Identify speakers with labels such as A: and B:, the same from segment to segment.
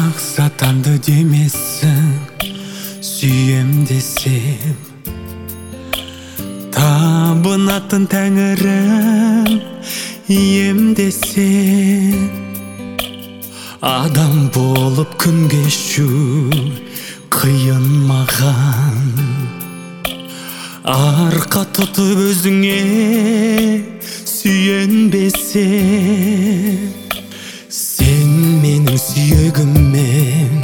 A: Сатанды демесін, сүйем десем, табынатын тәңірім ием десем, адам болып күн кешу қиын маған. Арқа тұтып өзіңе сүйенбесем, сен менің сүйегіммен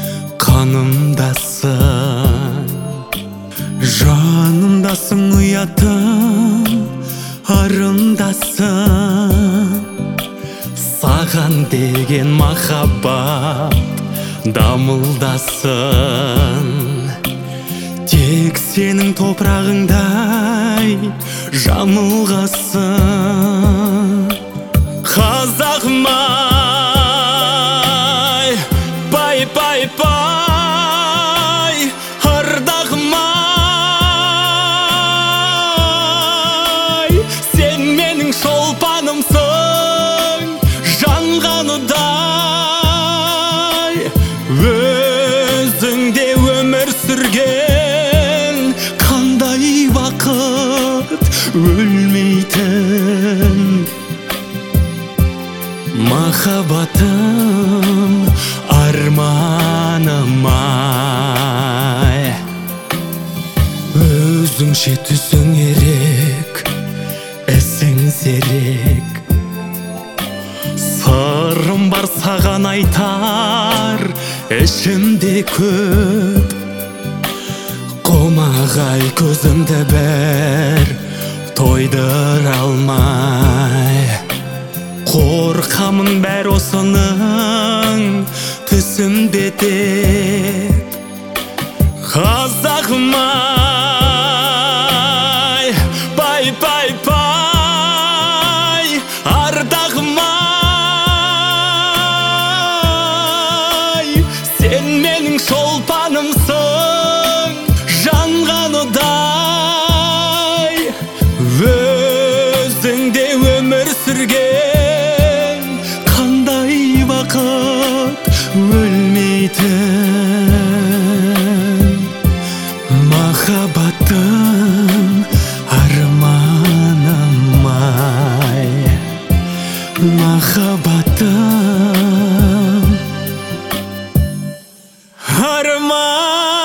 A: қанымдасың, жанымдасың, ұятым арымдасың. Саған деген махаббат дамылдасын, тек сенің топырағыңдай жамылғасын. Қазағым-ай, пай, пай, пай, ардағым-ай, сен менің шолпанымсың, жанғаныдай. Өзіңде өмір сүрген қандай бақыт, өлмейтін махаббатым, арманым-ай. Өзіңше түсің ерек, ісің зерек, сырым бар саған айтар, ішімде көп. Қомағай көзімді бір тойдыра алмай, қорқамын бәр осының түсімде деп. Қазағым-ай, пай, пай, пай, ардағым-ай, сен менің шолпанымсың, жанғаныдай. Өзіңде өмір сүрген қандай бақыт, өлмейтін махаббатым, арманым-ай, махаббатым, арманым.